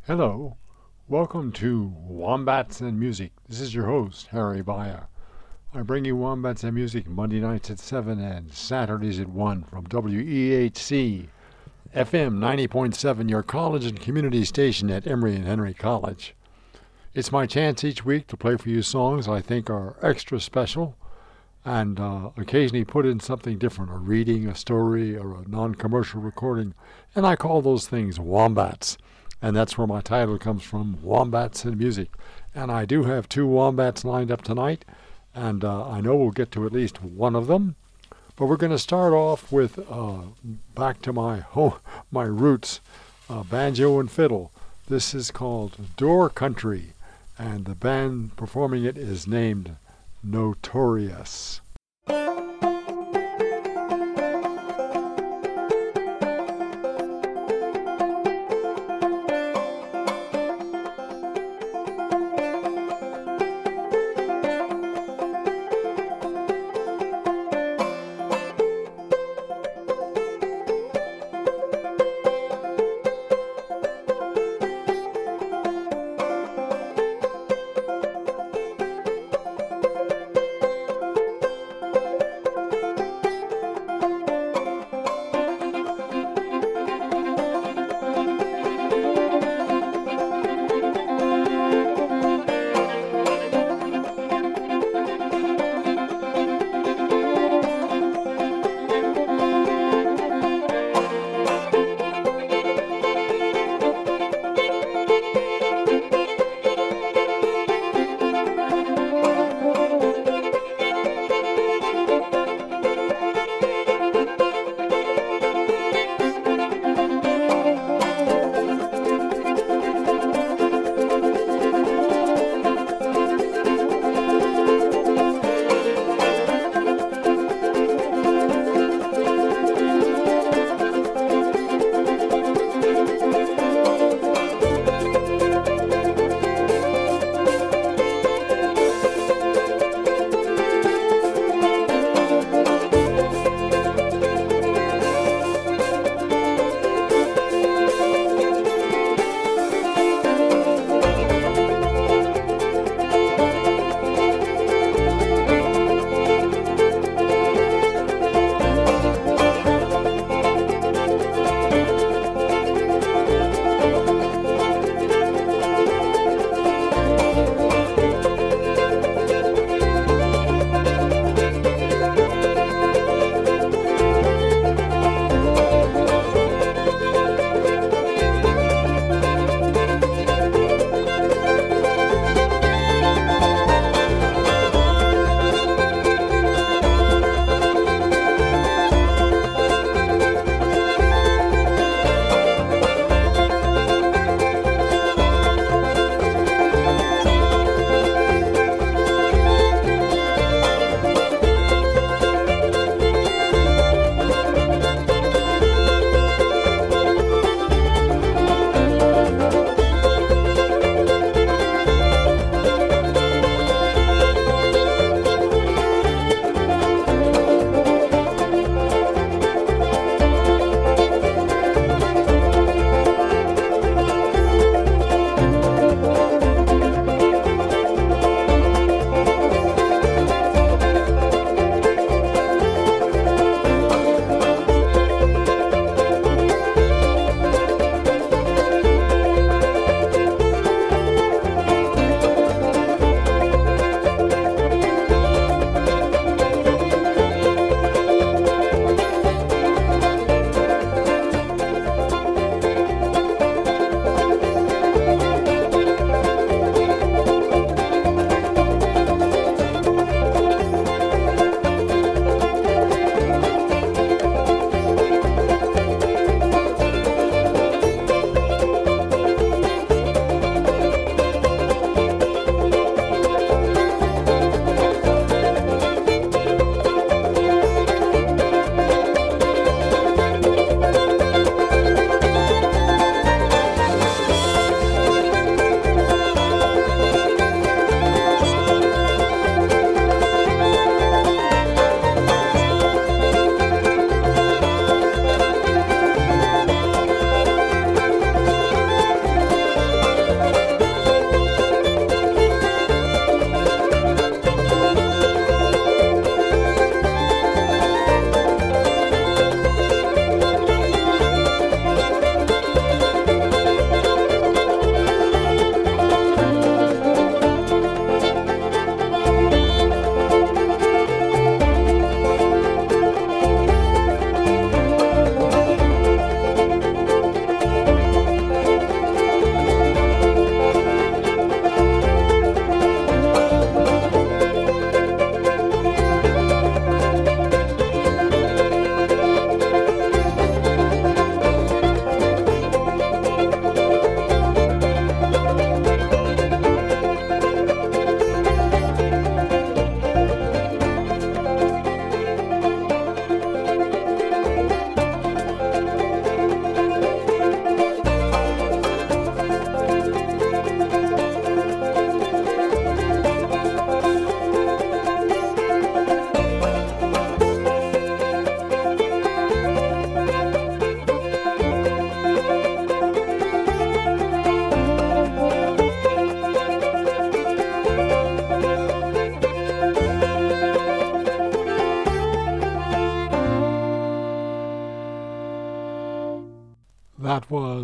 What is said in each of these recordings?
Hello, welcome to Wombats and Music. This is your host, Harry Baya. I bring you Wombats and Music Monday nights at 7 and Saturdays at 1 from WEHC FM 90.7, your college and community station at Emory and Henry College. It's my chance each week to play for you songs I think are extra special and occasionally put in something different, a reading, a story, or a non-commercial recording, and I call those things Wombats. And that's where my title comes from, Wombats and Music. And I do have two wombats lined up tonight, and I know we'll get to at least one of them. But we're going to start off with back to my roots, banjo and fiddle. This is called Door Country, and the band performing it is named Notorious.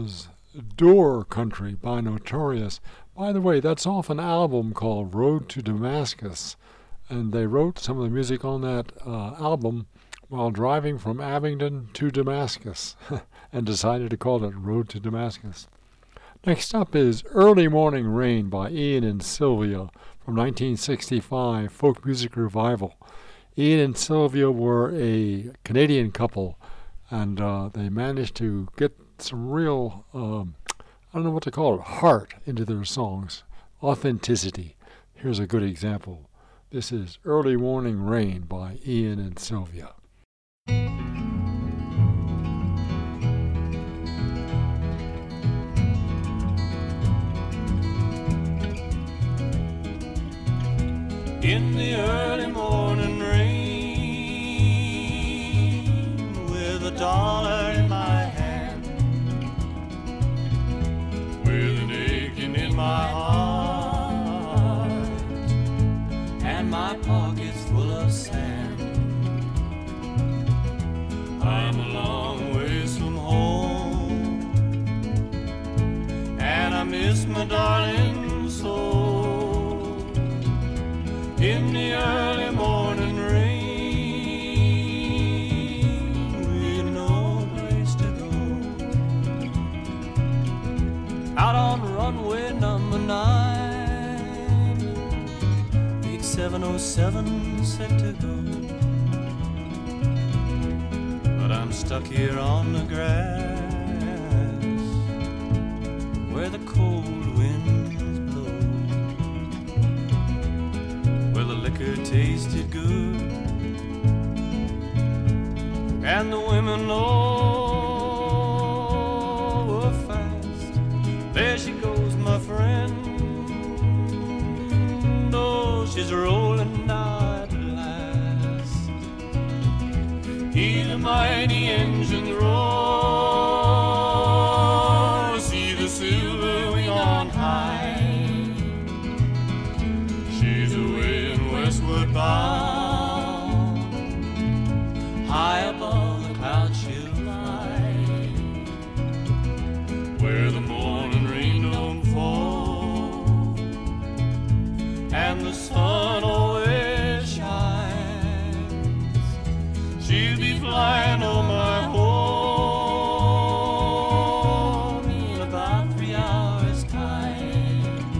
was Door Country by Notorious. By the way, that's off an album called Road to Damascus, and they wrote some of the music on that album while driving from Abingdon to Damascus and decided to call it Road to Damascus. Next up is Early Morning Rain by Ian and Sylvia from 1965, Folk Music Revival. Ian and Sylvia were a Canadian couple, and they managed to get some real, I don't know what to call it, heart into their songs, authenticity. Here's a good example. This is Early Morning Rain by Ian and Sylvia. In the early morning rain, with a dollar in my hand, with an aching in my heart, and my pockets full of sand. I'm a long ways from home, and I miss my darling so. In the early morning rain, with no place to go, out on runway number 9, big 707 set to go, but I'm stuck here on the grass, where the cold winds blow, where the liquor tasted good, and the women all were fast. There she goes, my friend. Oh, she's rolling out at last. Hear the mighty engines roar, see the silver wing on high. She's away and westward bound, high above the clouds she'll fly, where the morning rain don't fall, and the sun always shines. She'll be flying on my home in about 3 hours' time.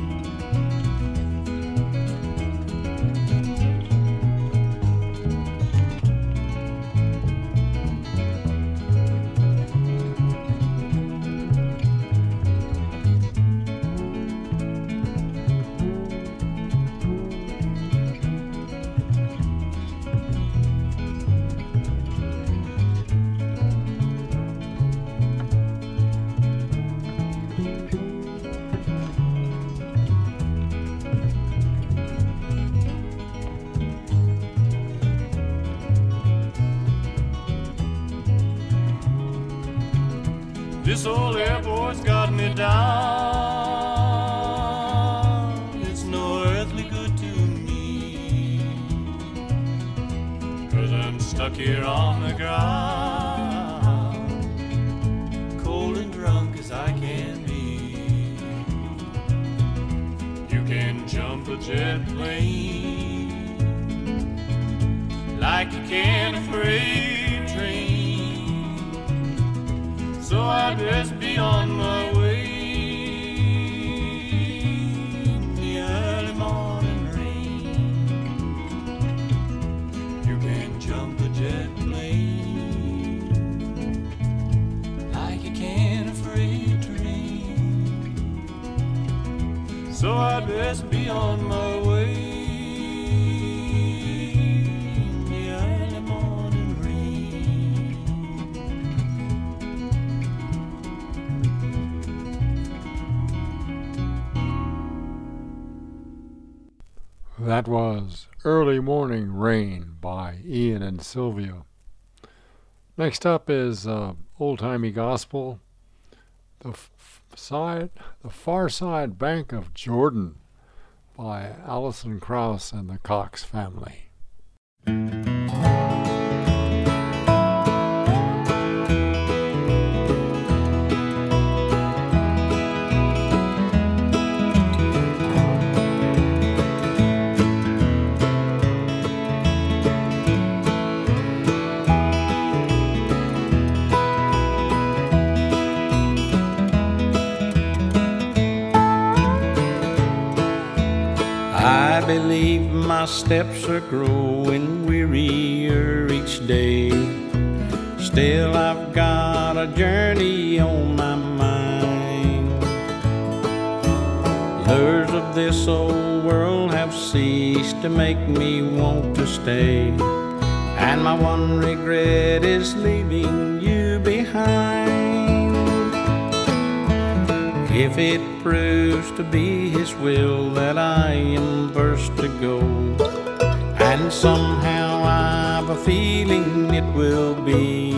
This old airport's got me down. It's no earthly good to me, 'cause I'm stuck here on the ground, cold and drunk as I can be. You can jump a jet plane like you can a freight train, so I'd best be on my way in the early morning rain. You can jump a jet plane like you can a freight train, so I'd best be on my way. That was Early Morning Rain by Ian and Sylvia. Next up is old-timey gospel, the Far Side Bank of Jordan by Alison Krauss and the Cox Family. believe my steps are growing wearier each day. Still I've got a journey on my mind. Lures of this old world have ceased to make me want to stay, and my one regret is leaving you behind. If it proves to be His will that I am first to go, and somehow I've a feeling it will be,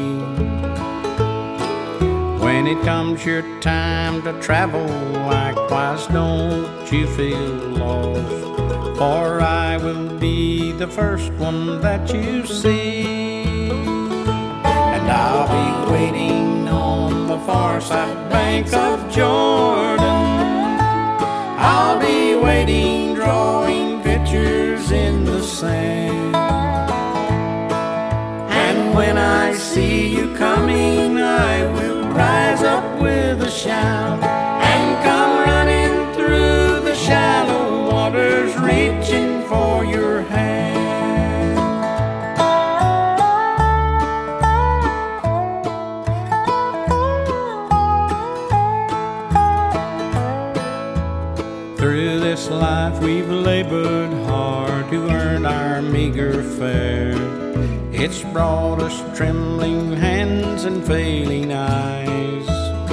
when it comes your time to travel, likewise don't you feel lost, for I will be the first one that you see. And I'll be waiting on the far side bank of Jordan. I'll be waiting, drawing pictures in the sand. And when I see you coming, I will rise up with a shout and come running through the shallow waters, reaching for your hand. Through this life we've labored hard to earn our meager fare. It's brought us trembling hands and failing eyes.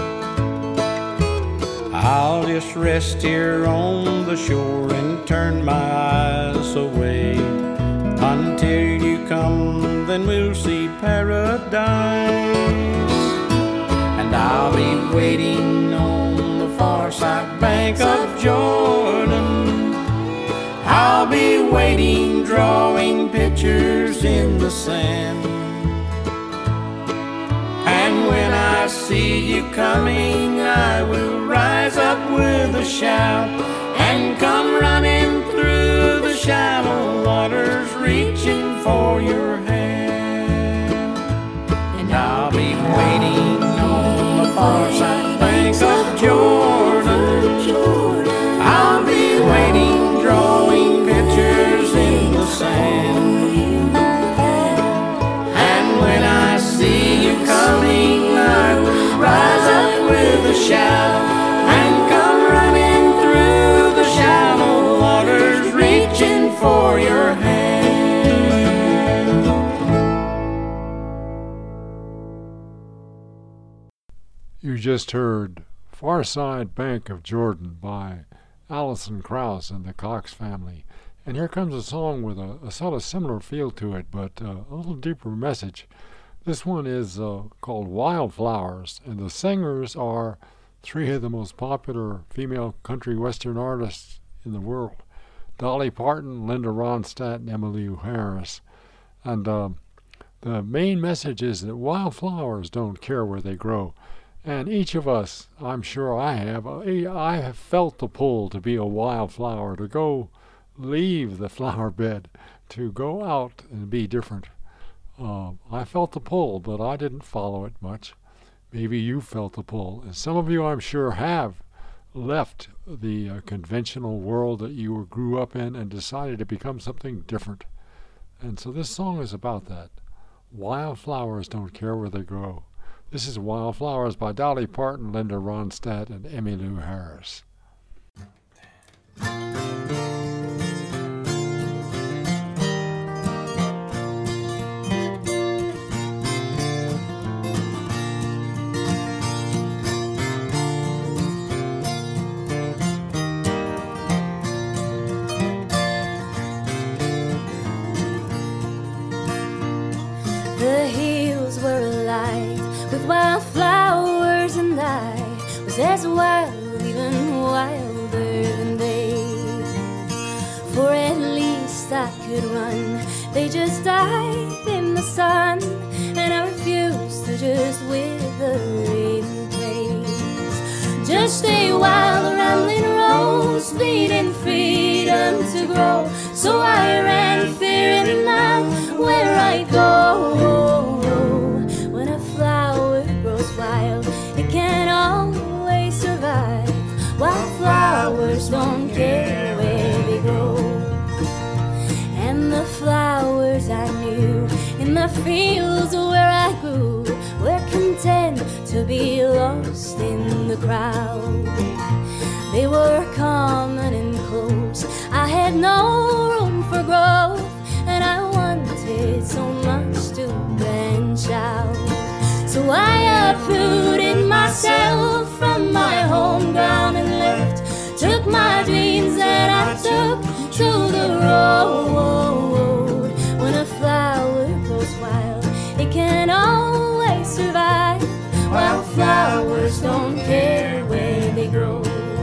I'll just rest here on the shore and turn my eyes away until you come, then we'll see paradise. And I'll be waiting on the far side bank of Jordan. I'll be waiting, drawing pictures in the sand. And when I see you coming, I will rise up with a shout and come running through the shallow waters, reaching for your hand. And I'll be waiting on the far side bank of Jordan. I'll be waiting, drawing pictures in the sand. And when I see you coming, I will rise up with a shout and come running through the shallow waters, reaching for your hand. You just heard Far Side Bank of Jordan by Alison Krauss and the Cox Family. And here comes a song with a sort of similar feel to it, but a little deeper message. This one is called Wildflowers, and the singers are three of the most popular female country western artists in the world: Dolly Parton, Linda Ronstadt, and Emmylou Harris. And the main message is that wildflowers don't care where they grow. And each of us, I'm sure I have felt the pull to be a wildflower, to go leave the flower bed, to go out and be different. I felt the pull, but I didn't follow it much. Maybe you felt the pull. And some of you, I'm sure, have left the conventional world that you grew up in and decided to become something different. And so this song is about that. Wildflowers don't care where they grow. This is Wildflowers by Dolly Parton, Linda Ronstadt, and Emmylou Harris. The hills were alive with wildflowers, and I was as wild, even wilder than they. For at least I could run. They just died in the sun, and I refused to just wither in place. Just a wild rambling rose, needing freedom to grow. So I ran, fearing not where I go. When a flower grows wild, it can't always survive. Wildflowers don't care where they grow. fields where I grew were content to be lost in the crowd. They were common and close. I had no room for growth, and I wanted so much to branch out. So I uprooted myself from my home ground and left. Took my dreams and I took to the road. When a flower grows wild, it can always survive. While flowers don't care where they grow.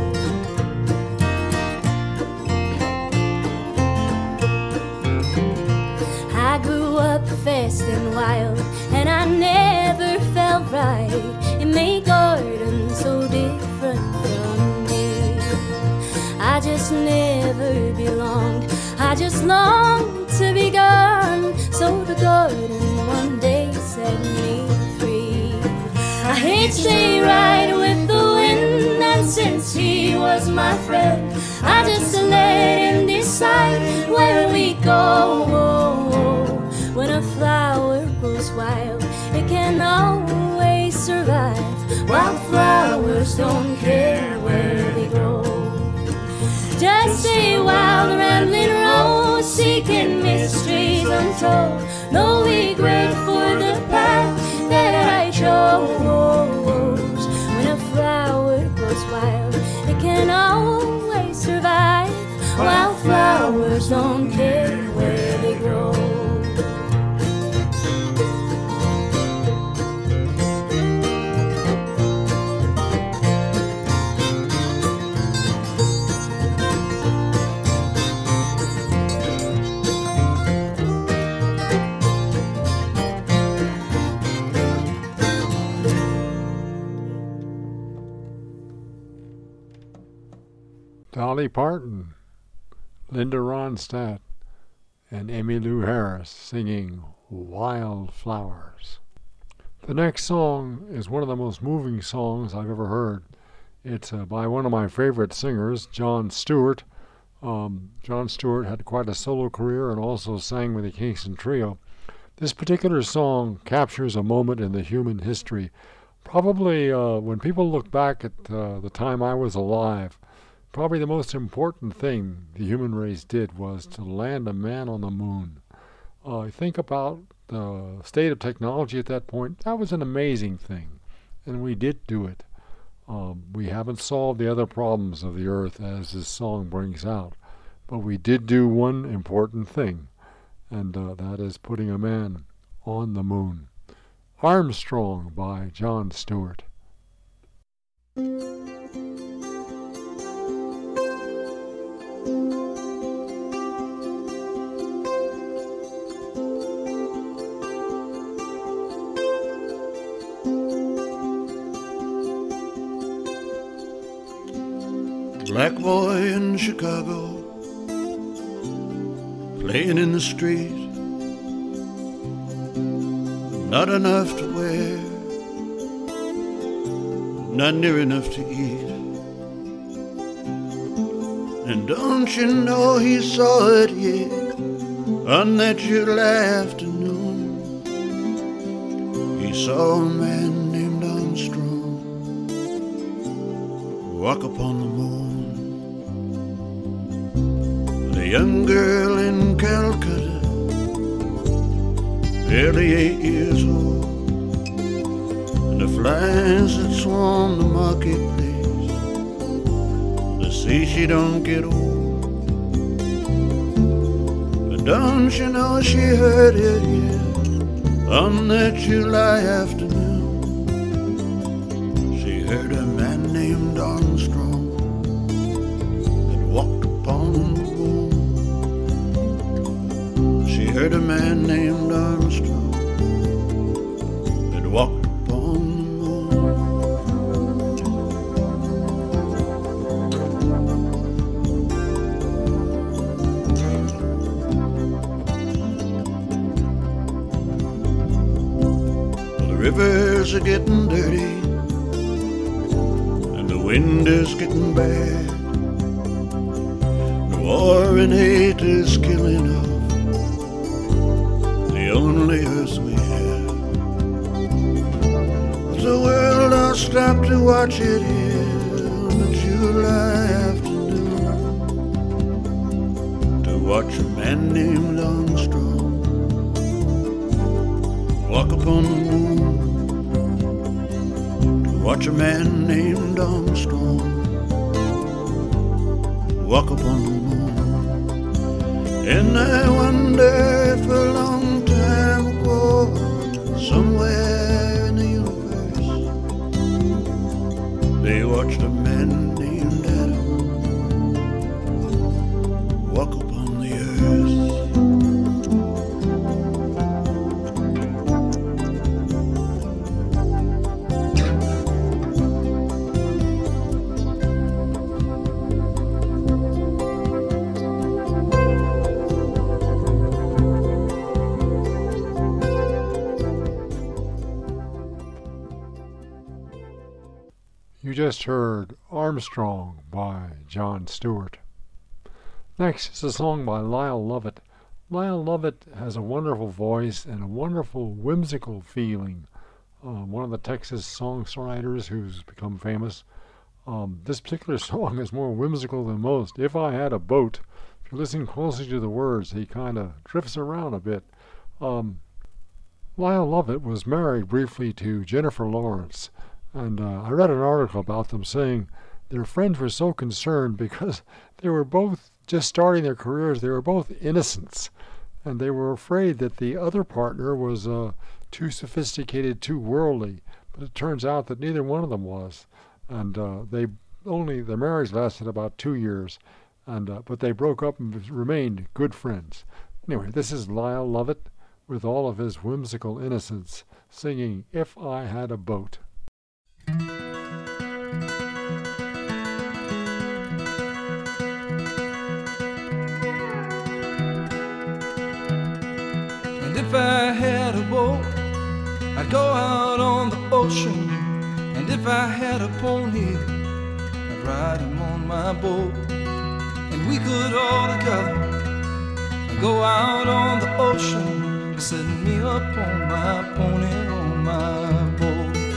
I grew up fast and wild, and I never felt right. It made gardens so different from me. I just never belonged. I just longed to be gone. So the garden one day set me free. I hitched a ride with the wind, and since he was my friend, I just let him decide where we go. When a flower grows wild, it can always survive. While flowers don't care where they grow. Just a wild rambling rose, seeking mysteries untold. No regret for the path that I chose. When a flower grows wild, it can always survive. While flowers don't care where they grow. Dolly Parton, Linda Ronstadt, and Emmylou Harris singing Wildflowers. The next song is one of the most moving songs I've ever heard. It's by one of my favorite singers, Jon Stewart. Jon Stewart had quite a solo career and also sang with the Kingston Trio. This particular song captures a moment in the human history. Probably when people look back at the time I was alive, probably the most important thing the human race did was to land a man on the moon. Think about the state of technology at that point. That was an amazing thing, and we did do it. We haven't solved the other problems of the earth, as this song brings out, but we did do one important thing, and that is putting a man on the moon. Armstrong by Jon Stewart. Black boy in Chicago, playing in the street, not enough to wear, not near enough to eat. And don't you know he saw it yet on that July afternoon? He saw a man named Armstrong walk upon the moon. A young girl in Calcutta, barely 8 years old, and the flies that swarm the marketplace, they say she don't get old. But don't you know she heard it, yeah, on that July afternoon. She heard a man named Armstrong that walked upon the moon. She heard a man named Armstrong that walked upon the moon. Well, the rivers are getting dirty and the wind is getting bad. The war and hate is killing off the only earth we the world, I'll stop to watch it here on a July afternoon, to watch a man named Armstrong walk upon the moon, to watch a man named Armstrong walk upon the moon. And I wonder if a long time ago, somewhere in the universe, they watched a man named Adam walk upon the earth. You just heard Armstrong by John Stewart. Next is a song by Lyle Lovett. Lyle Lovett has a wonderful voice and a wonderful whimsical feeling. One of the Texas songwriters who's become famous. This particular song is more whimsical than most. If I Had a Boat, if you listen closely to the words, he kind of drifts around a bit. Lyle Lovett was married briefly to Jennifer Lawrence. And I read an article about them saying their friends were so concerned because they were both just starting their careers. They were both innocents. And they were afraid that the other partner was too sophisticated, too worldly. But it turns out that neither one of them was. And their marriage lasted about 2 years. But they broke up and remained good friends. Anyway, this is Lyle Lovett with all of his whimsical innocence singing If I Had a Boat. And if I had a boat, I'd go out on the ocean. And if I had a pony, I'd ride him on my boat. And we could all together go out on the ocean, set me up on my pony on my boat.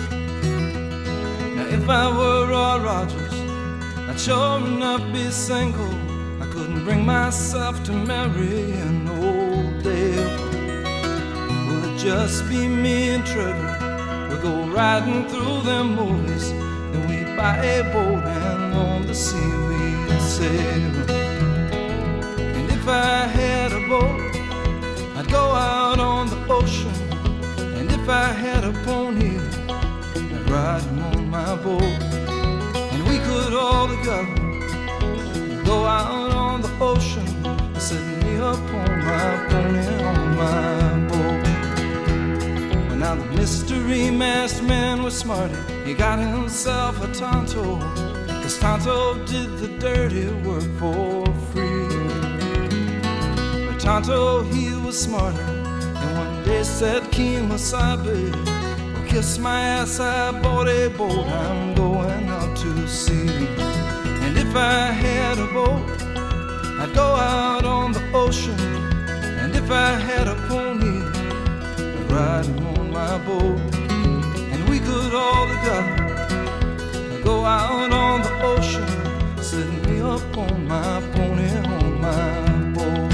If I were Roy Rogers, I'd sure enough be single. I couldn't bring myself to marry an old Dale. Will it just be me and Trevor? We'll go riding through them movies, then we'd buy a boat and on the sea we'd sail. And if I had a boat, I'd go out on the ocean. And if I had a pony, I'd ride him on my boat, and we could all together go out on the ocean, set me up on my pony on my boat. Well, now the mystery masked man was smarty. He got himself a Tonto, 'cause Tonto did the dirty work for free. But Tonto, he was smarter, and one day said, Kemosabe, kiss my ass, I bought a boat, I'm going out to sea. And if I had a boat, I'd go out on the ocean. And if I had a pony, I'd ride him on my boat. And we could all together go out on the ocean, set me up on my pony on my boat.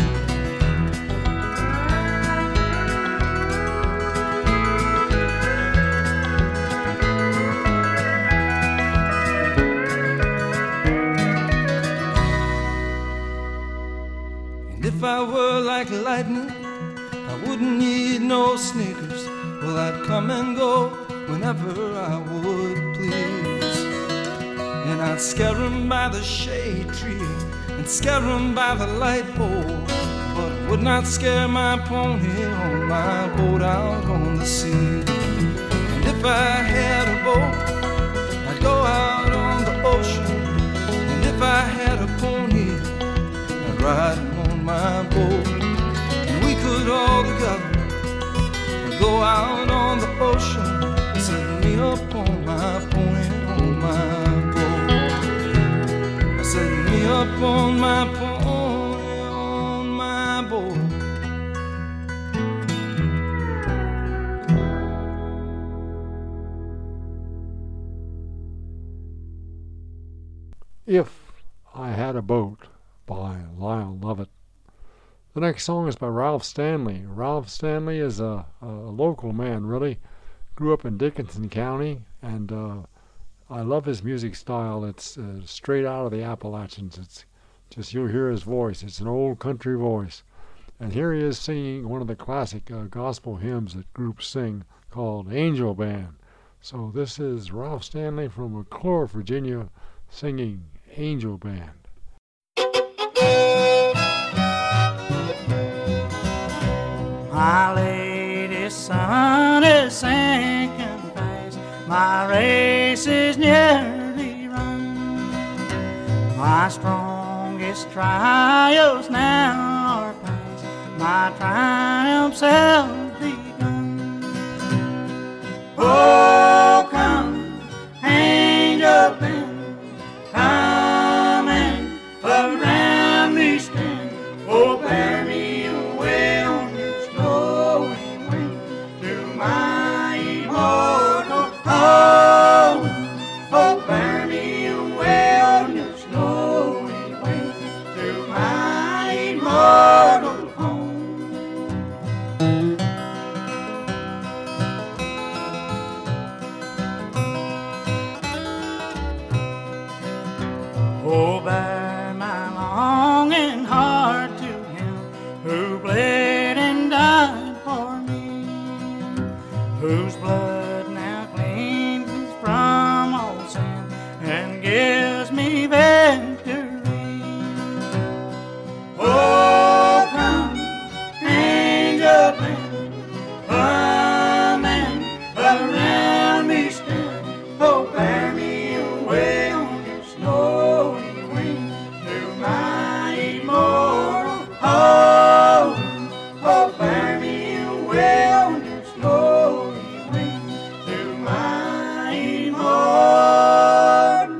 If I were like lightning, I wouldn't need no sneakers. Well, I'd come and go whenever I would please. And I'd scare 'em by the shade tree and scare 'em by the light pole, but would not scare my pony on my boat out on the sea. And if I had a boat, I'd go out on the ocean. And if I had a pony, I'd ride him on my boat. And we could all together go out on the ocean, set me up on my pony on my boat. Set me up on my pony on my boat. If I Had a Boat by Lyle Lovett. The next song is by Ralph Stanley. Ralph Stanley is a local man, really. Grew up in Dickinson County, and I love his music style. It's straight out of the Appalachians. It's just, you'll hear his voice. It's an old country voice. And here he is singing one of the classic gospel hymns that groups sing called Angel Band. So this is Ralph Stanley from McClure, Virginia, singing Angel Band. My lady sun is sinking fast, my race is nearly run. My strongest trials now are past, my triumphs have begun. Oh, come, angel band, come and around me stand. Oh, bear me away on your snowy wing to my immortal home. Oh, bear me away on your snowy wing to my immortal home. Oh, bear my longing heart to him who bled and died for me, whose blood now cleans me from all sin and gives me victory. Oh, come, angel band, come and around me stand. Oh, bear me away on your snowy wing to my immortal home. Oh, bear me away on your snowy wing to my immortal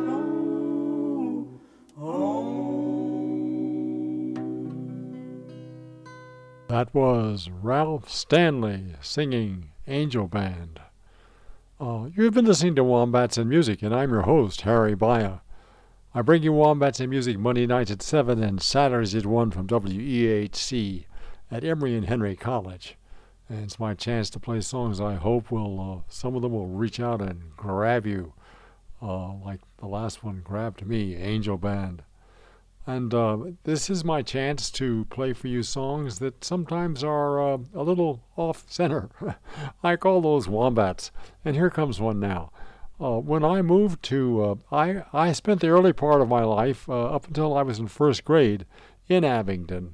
home. That was Ralph Stanley singing Angel Band. You've been listening to Wombats and Music, and I'm your host, Harry Baya. I bring you Wombats and Music Monday nights at 7 and Saturdays at 1 from WEHC at Emory and Henry College. And it's my chance to play songs I hope will, some of them will reach out and grab you, like the last one grabbed me, Angel Band. And this is my chance to play for you songs that sometimes are a little off-center. I call those wombats. And here comes one now. When I moved to, I spent the early part of my life, up until I was in first grade, in Abingdon.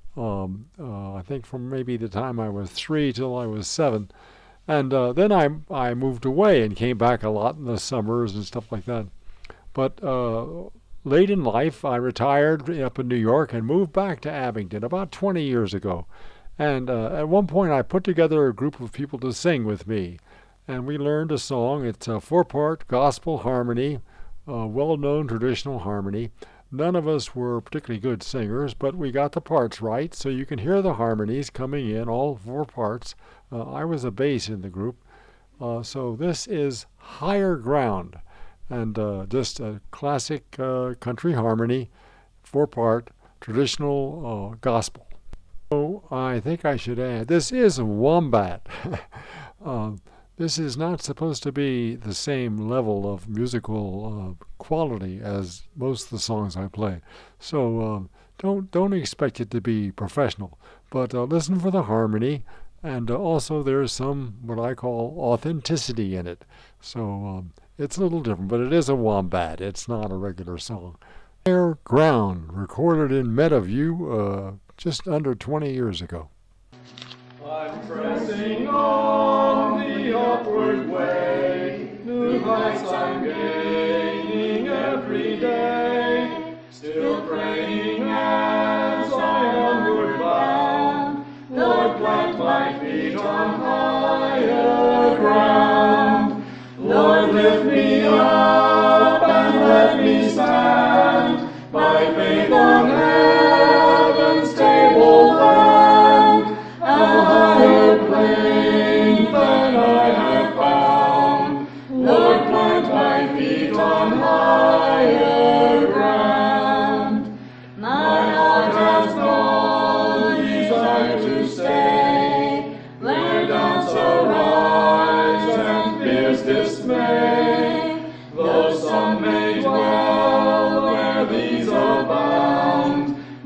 I think from maybe the time I was 3 till I was 7. And then I moved away and came back a lot in the summers and stuff like that. But late in life, I retired up in New York and moved back to Abingdon about 20 years ago. And at one point, I put together a group of people to sing with me. And we learned a song. It's a 4-part gospel harmony, well-known traditional harmony. None of us were particularly good singers, but we got the parts right, so you can hear the harmonies coming in, all 4 parts. I was a bass in the group. So this is Higher Ground, and just a classic country harmony, 4-part traditional gospel. So I think I should add, this is a wombat. This is not supposed to be the same level of musical quality as most of the songs I play. So don't expect it to be professional, but listen for the harmony, and also there's some what I call authenticity in it. So it's a little different, but it is a wombat. It's not a regular song. Higher Ground, recorded in Meadowview just under 20 years ago. I'm pressing on the upward way, new heights I'm gaining every day, still praying as I onward bound, Lord, plant my feet on higher ground, Lord, lift me up and let me stand, by faith on heaven's table land, a higher plane than I have found. Lord, plant my feet on higher ground.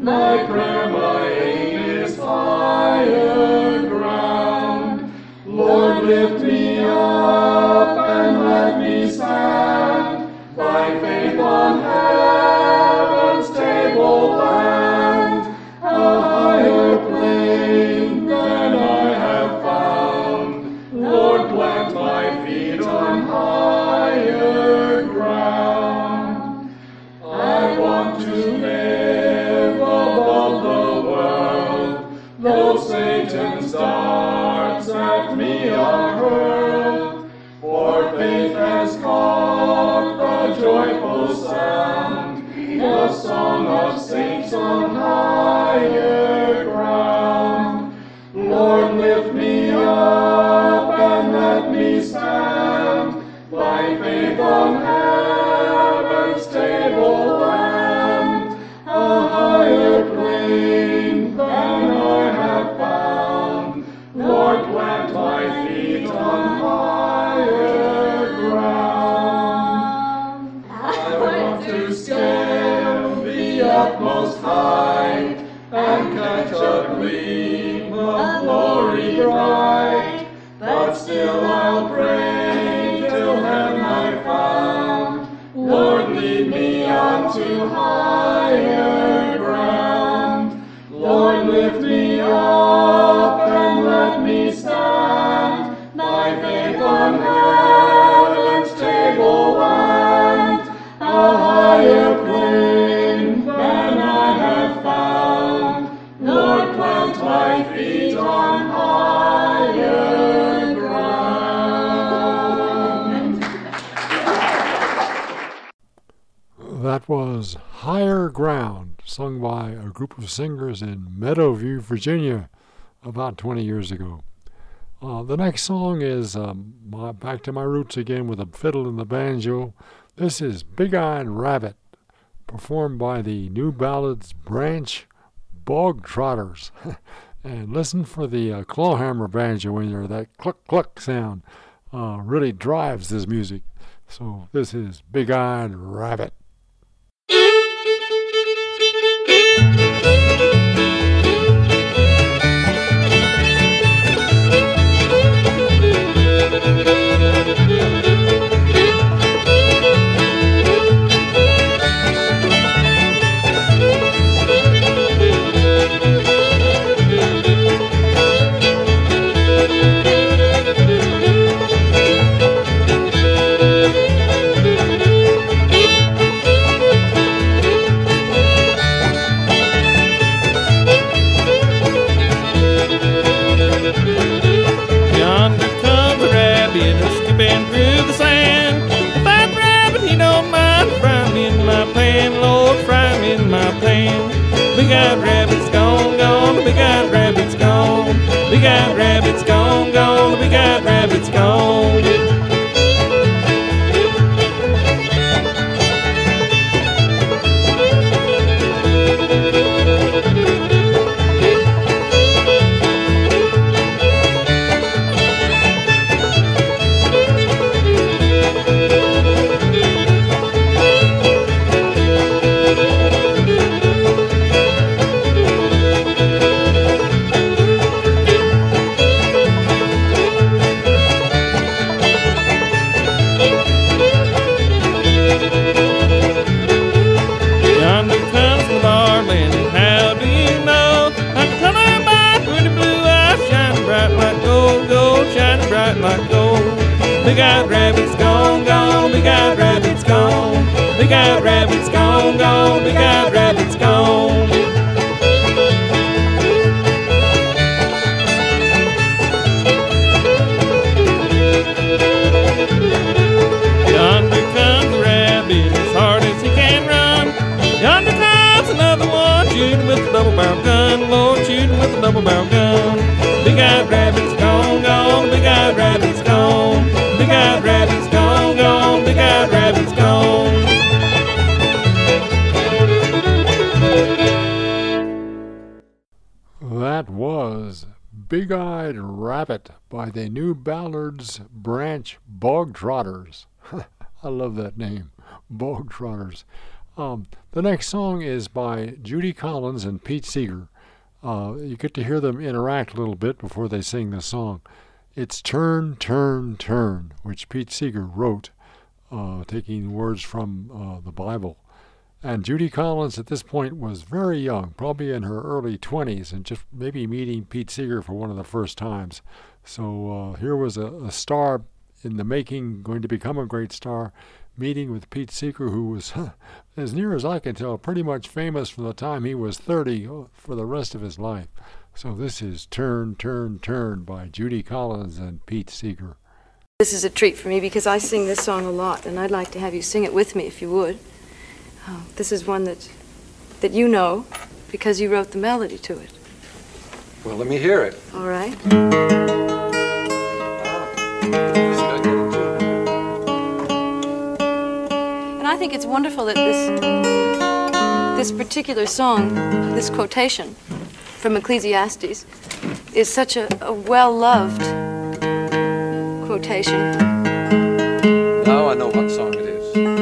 My prayer, my aim is higher ground. Lord, lift me up and let me stand by faith on heaven's tableland, a higher plane than I have found. Lord, plant my feet on higher ground. I want to live above the world, though Satan's darts at me are hurled. For faith has caught the joyful sound, the song of saints on higher ground. Lord, lift me up and let me stand by faith on heaven's tableland, a higher plane than I have found. Lord, plant my feet on higher ground. I want to scale the utmost height and catch a gleam of glory bright, but still I'll pray till heaven I found. Lord, lead me unto higher ground. Lord, lift me up and let me stand by faith on heaven's tableland, a higher plane than I have found. Lord, plant my feet on higher ground. That was Higher Ground, sung by a group of singers in Meadowview, Virginia, about 20 years ago. The next song is back to my roots again with a fiddle and the banjo. This is Big-Eyed Rabbit, performed by the New Ballads Branch Bog Trotters. And listen for the clawhammer banjo in there. That cluck-cluck sound really drives this music. So this is Big-Eyed Rabbit. Big-eyed rabbit's gone, gone, the big-eyed rabbit's gone. Big-eyed rabbit's gone, gone, the big-eyed rabbit's gone. Big-eyed rabbit's gone, gone, big-eyed rabbit's gone. Big-eyed rabbit's gone, gone, big-eyed rabbit's gone. Yonder comes the rabbit as hard as he can run. Yonder comes another one shooting with a double-barrel gun. Lord, shooting with a double-barrel gun. Big-eyed rabbit's gone, gone, big-eyed rabbit's gone. Big-eyed rabbit's gone, gone, big-eyed rabbit's gone. That was Big-Eyed Rabbit by the New Ballads Branch Bog Trotters. I love that name, Bog Trotters. The next song is by Judy Collins and Pete Seeger. You get to hear them interact a little bit before they sing the song. It's Turn, Turn, Turn, which Pete Seeger wrote, taking words from the Bible. And Judy Collins at this point was very young, probably in her early 20s, and just maybe meeting Pete Seeger for one of the first times. So here was a star in the making, going to become a great star, meeting with Pete Seeger, who was, as near as I can tell, pretty much famous from the time he was 30 for the rest of his life. So this is Turn, Turn, Turn by Judy Collins and Pete Seeger. This is a treat for me because I sing this song a lot, and I'd like to have you sing it with me if you would. This is one that you know because you wrote the melody to it. Well, let me hear it. All right. And I think it's wonderful that this particular song, this quotation from Ecclesiastes, is such a well-loved quotation. Now I know what song it is.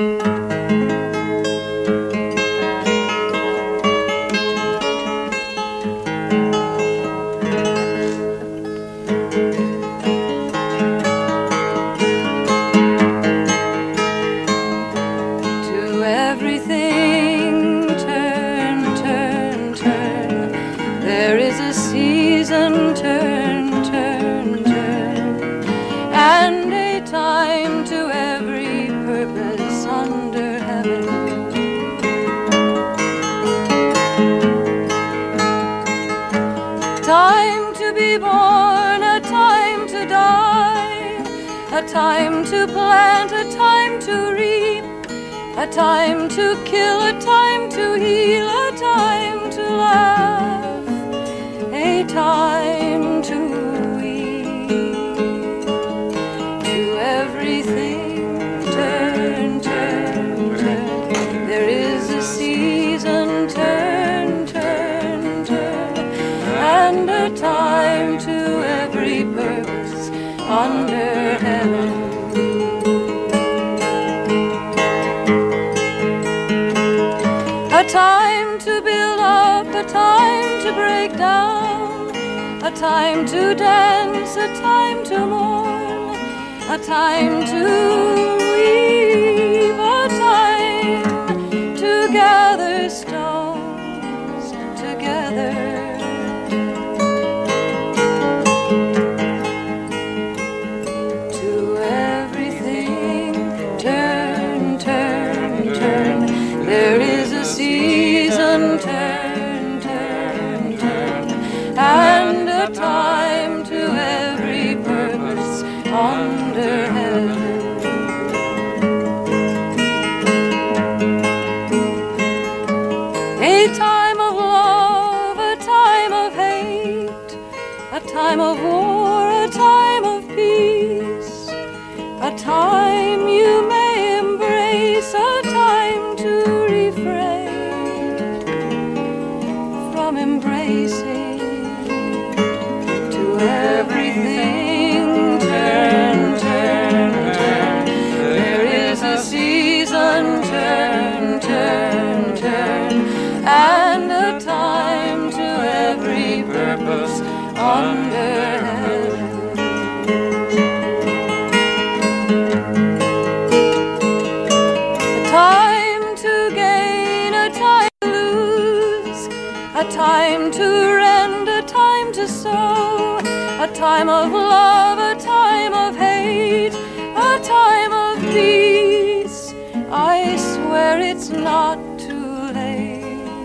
A time to plant, a time to reap, a time to kill, a time to heal, a time to laugh, a time to weep. To everything turn, turn, turn. There is a season, turn, turn, turn, and a time to every purpose under heaven. A time to build up, a time to break down, a time to dance, a time to mourn, a time to weep, a time to gather stones together. Turn, turn, turn, and a time to every purpose under heaven. A time of love, a time of hate, a time of war, a time of peace, a time you may embrace, a time to refrain from embracing. To everything turn, turn, turn. There is a season, turn, turn, turn, and a time to every purpose under heaven. A time to gain, a time to lose, a time to rend, a time to sow, a time of love, a time of hate, a time of peace. I swear it's not too late.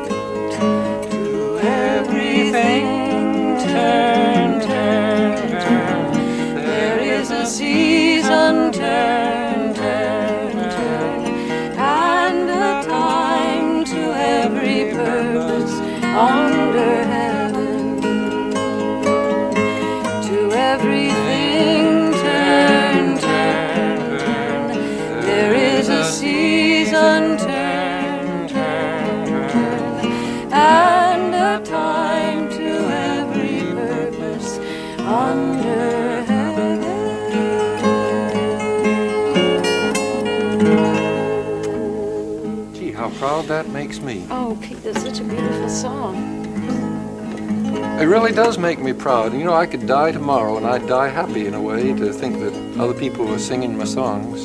To everything turn, turn, turn. There is a season, turn, turn, turn, and a time to every purpose under heaven. To everything turn, turn, turn. There is a season, turn, turn, turn, and a time to every purpose under heaven. that makes me. Oh, Pete, that's such a beautiful song. It really does make me proud. You know, I could die tomorrow and I'd die happy in a way to think that other people were singing my songs.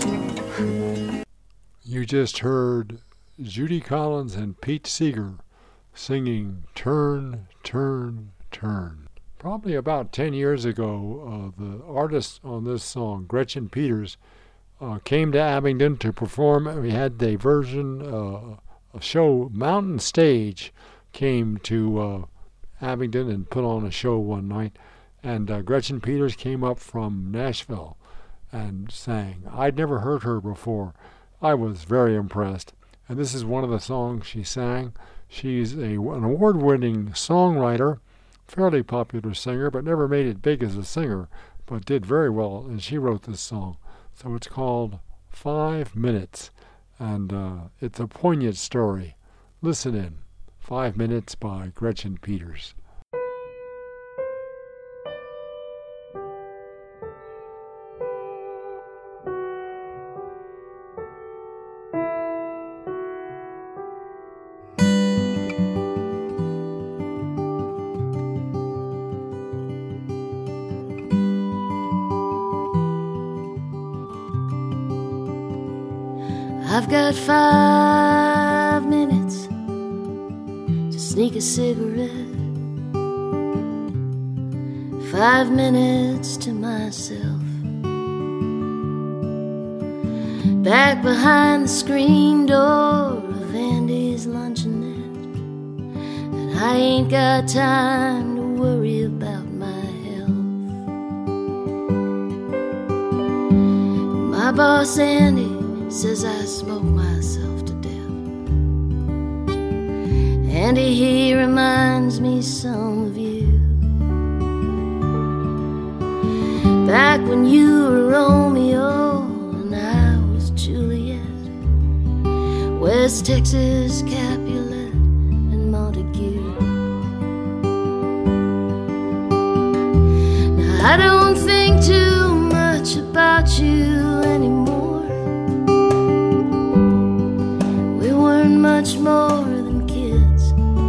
You just heard Judy Collins and Pete Seeger singing Turn, Turn, Turn. Probably about 10 years ago, the artist on this song, Gretchen Peters, came to Abingdon to perform. We had a version, a show, Mountain Stage came to Abingdon and put on a show one night, and Gretchen Peters came up from Nashville and sang. I'd never heard her before. I was very impressed, and this is one of the songs she sang. She's an award-winning songwriter, fairly popular singer, but never made it big as a singer, but did very well, and she wrote this song. So it's called 5 Minutes, and it's a poignant story. Listen in. 5 Minutes by Gretchen Peters. I've got 5 minutes to sneak a cigarette, 5 minutes to myself, back behind the screen door of Andy's luncheonette, and I ain't got time to worry about my health. My boss Andy says I smoke myself to death, and he reminds me some of you. Back when you were Romeo and I was Juliet, West Texas, Capulet, and Montague. Now I don't think too much about you anymore. Much more than kids.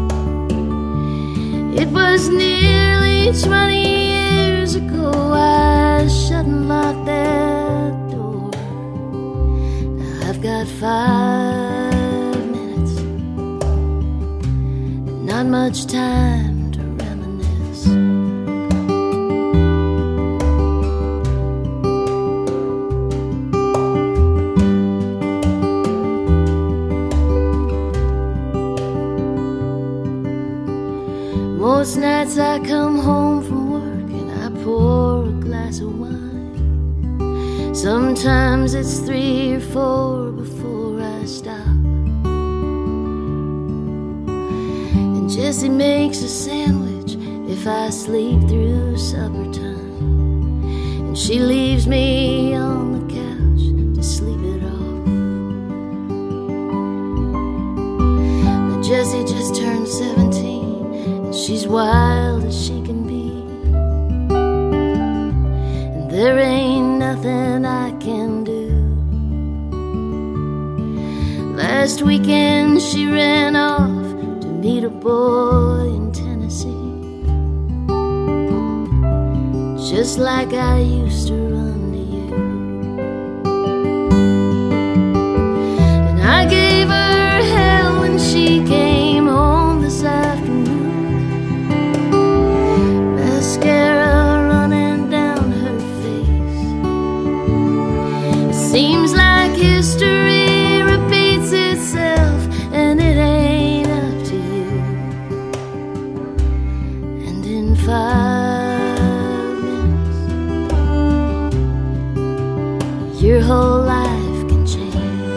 It was nearly 20 years ago I shut and locked that door. Now I've got 5 minutes and not much time to reminisce. Most nights I come home from work and I pour a glass of wine. Sometimes it's 3 or 4 before I stop. And Jessie makes a sandwich if I sleep through supper time, and she leaves me on the couch to sleep it off. Now Jessie just turned 17. She's wild as she can be, and there ain't nothing I can do. Last weekend she ran off to meet a boy in Tennessee, just like I used to run to you. And I gave her hell when she came home this afternoon. Mascara running down her face. It seems like history repeats itself, and it ain't up to you. And in 5 minutes, your whole life can change.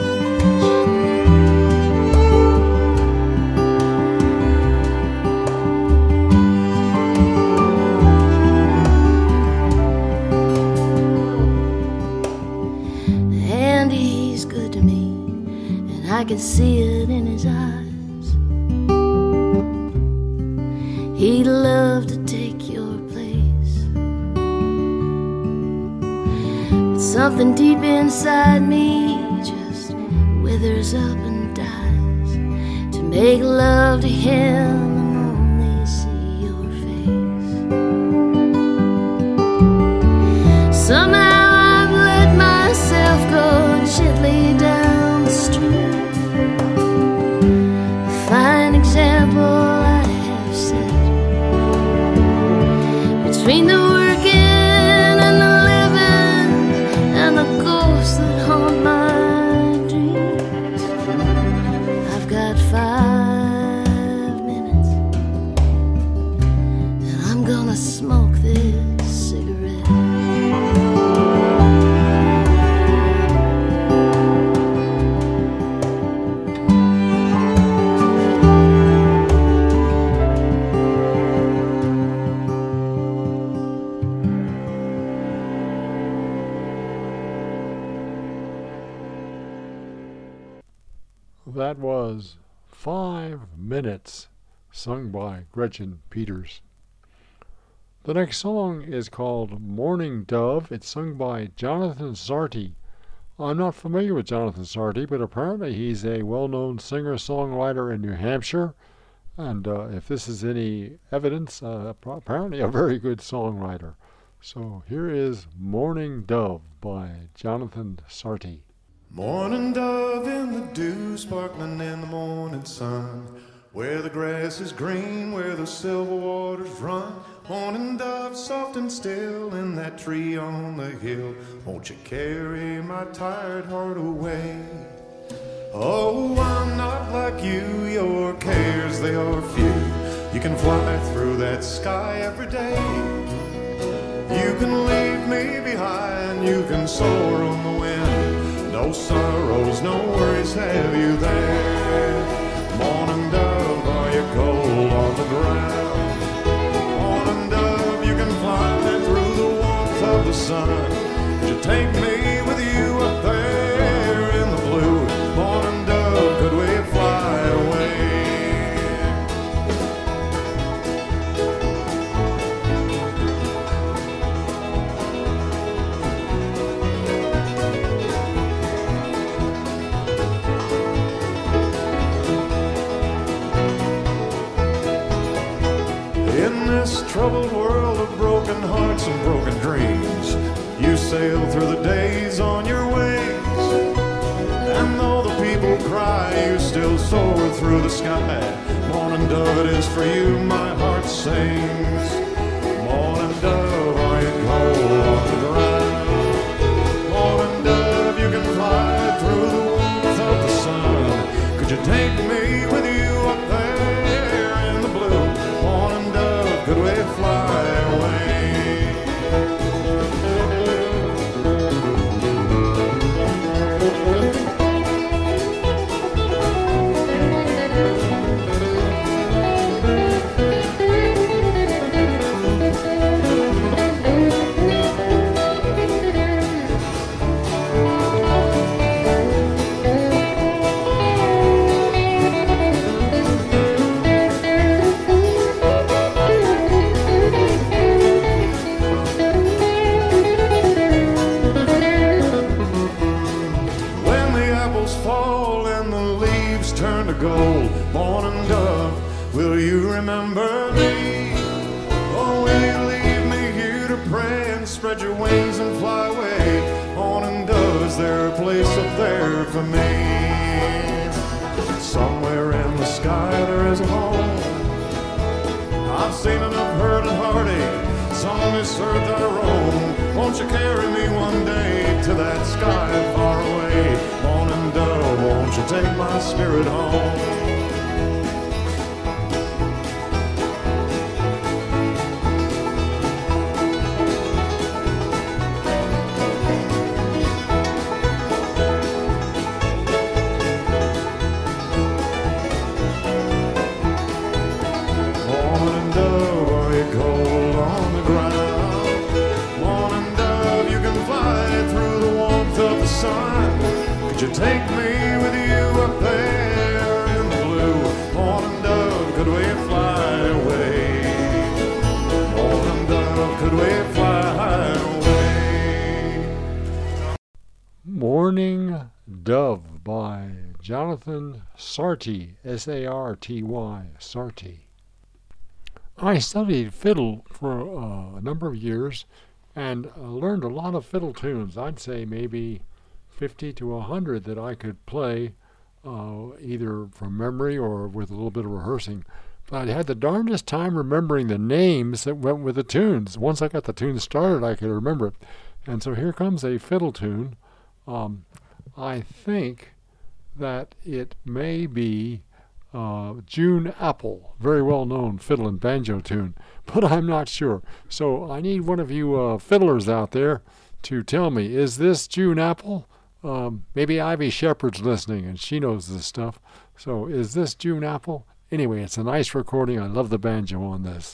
I can see it in his eyes. He'd love to take your place, but something deep inside me just withers up and dies. make love to him and only see your face. Somehow I've let myself go and gently down the street. A fine example I have set between the working and the living and the ghosts that haunt my dreams. I've got 5 minutes and I'm gonna smoke this cigarette. That was 5 Minutes, sung by Gretchen Peters. The next song is called Morning Dove. It's sung by Jonathan Sarty. I'm not familiar with Jonathan Sarty, but apparently he's a well-known singer-songwriter in New Hampshire. And if this is any evidence, apparently a very good songwriter. So here is Morning Dove by Jonathan Sarty. Morning dove in the dew, sparkling in the morning sun, where the grass is green, where the silver waters run. Morning dove, soft and still in that tree on the hill, won't you carry my tired heart away? Oh, I'm not like you, your cares, they are few. You can fly through that sky every day. You can leave me behind, you can soar on the wind. No sorrows, no worries have you there. Morning dove, are you cold on the ground? Morning dove, you can fly through the warmth of the sun. Could you take me with you up there in the blue? Morning dove, could we fly away? In this troubled world of broken hearts and broken dreams, you sail through the days on your wings. And though the people cry, you still soar through the sky. Morning dove, it is for you my heart sings. Morning dove, are you cold on the ground? Morning dove, you can fly through the warmth of the sun. Could you take me with you up there in the blue? Morning dove, could we fly away? Gold, morning dove, will you remember me? Or will you leave me here to pray and spread your wings and fly away? Morning dove, is there a place up there for me? Somewhere in the sky there is a home. I've seen enough hurt and heartache, some on this earth I roam. Won't you carry me one day to that sky far away? Morning dove, won't you take my spirit home? Morning dove, are you cold on the ground? Morning dove, you can fly through the warmth of the sun. Could you take me with you up there in the blue? Morning dove, could we fly away? Morning dove, could we fly away? Morning Dove by Jonathan Jonathan Sarty, S-A-R-T-Y, Sarty. I studied fiddle for a number of years and learned a lot of fiddle tunes. I'd say maybe 50 to 100 that I could play either from memory or with a little bit of rehearsing. But I had the darndest time remembering the names that went with the tunes. Once I got the tune started, I could remember it. And so here comes a fiddle tune. I think that it may be June Apple, very well-known fiddle and banjo tune, but I'm not sure. So I need one of you fiddlers out there to tell me, is this June Apple? Maybe Ivy Shepherd's listening, and she knows this stuff. So is this June Apple? Anyway, it's a nice recording. I love the banjo on this.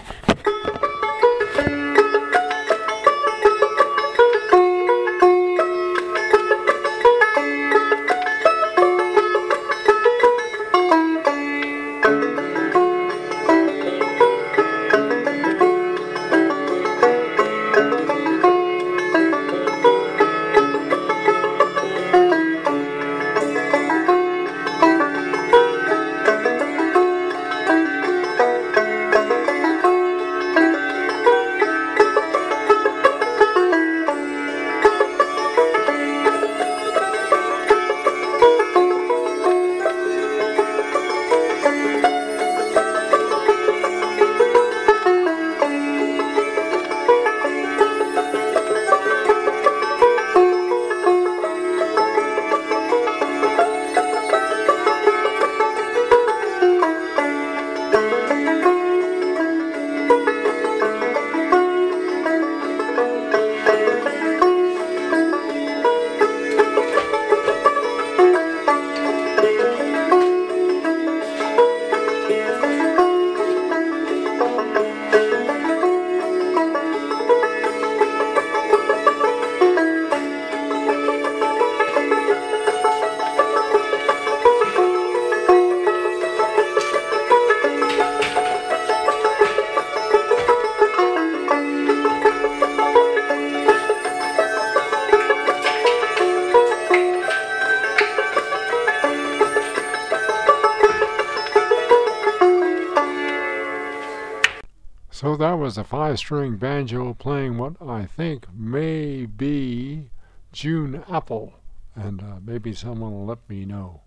So that was a 5-string banjo playing what I think may be June Apple, and maybe someone will let me know.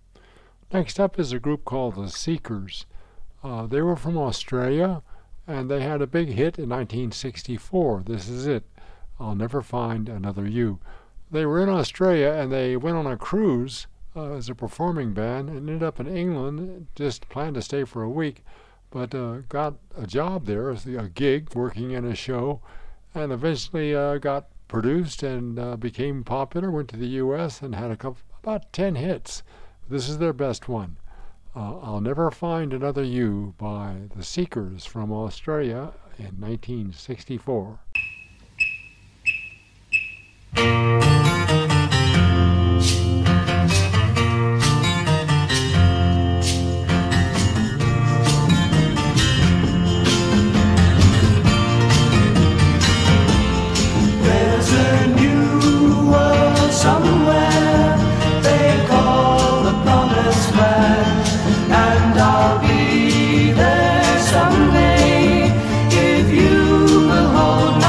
Next up is a group called the Seekers. They were from Australia, and they had a big hit in 1964. This is it, I'll Never Find Another You. They were in Australia, and they went on a cruise as a performing band and ended up in England, just planned to stay for a week, but got a job there, a gig, working in a show, and eventually got produced and became popular, went to the U.S. and had about 10 hits. This is their best one. I'll Never Find Another You by the Seekers from Australia in 1964. There's a new world somewhere they call the Promised Land, and I'll be there someday if you will hold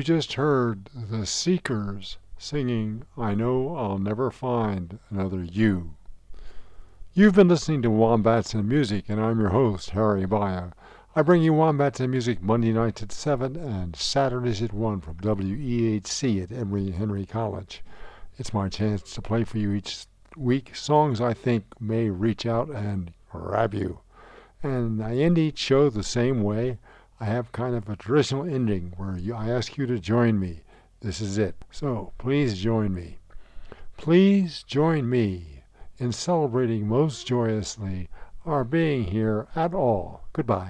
You just heard the Seekers singing I Know I'll Never Find Another You. You've been listening to Wombats and Music, and I'm your host, Harry Baya. I bring you Wombats and Music Monday nights at 7 and Saturdays at 1 from WEHC at Emory Henry College. It's my chance to play for you each week songs I think may reach out and grab you. And I end each show the same way. I have kind of a traditional ending where I ask you to join me. This is it. So please join me. Please join me in celebrating most joyously our being here at all. Goodbye.